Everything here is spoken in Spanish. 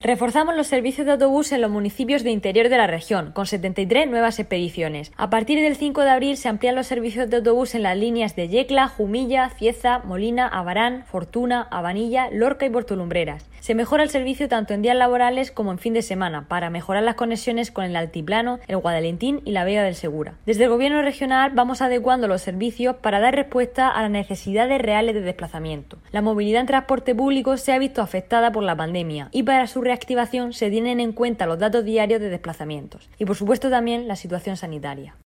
Reforzamos los servicios de autobús en los municipios de interior de la región, con 73 nuevas expediciones. A partir del 5 de abril se amplían los servicios de autobús en las líneas de Yecla, Jumilla, Cieza, Molina, Abarán, Fortuna, Abanilla, Lorca y Puerto Lumbreras. Se mejora el servicio tanto en días laborales como en fin de semana, para mejorar las conexiones con el Altiplano, el Guadalentín y la Vega del Segura. Desde el Gobierno regional vamos adecuando los servicios para dar respuesta a las necesidades reales de desplazamiento. La movilidad en transporte público se ha visto afectada por la pandemia y para su reactivación se tienen en cuenta los datos diarios de desplazamientos y, por supuesto, también la situación sanitaria.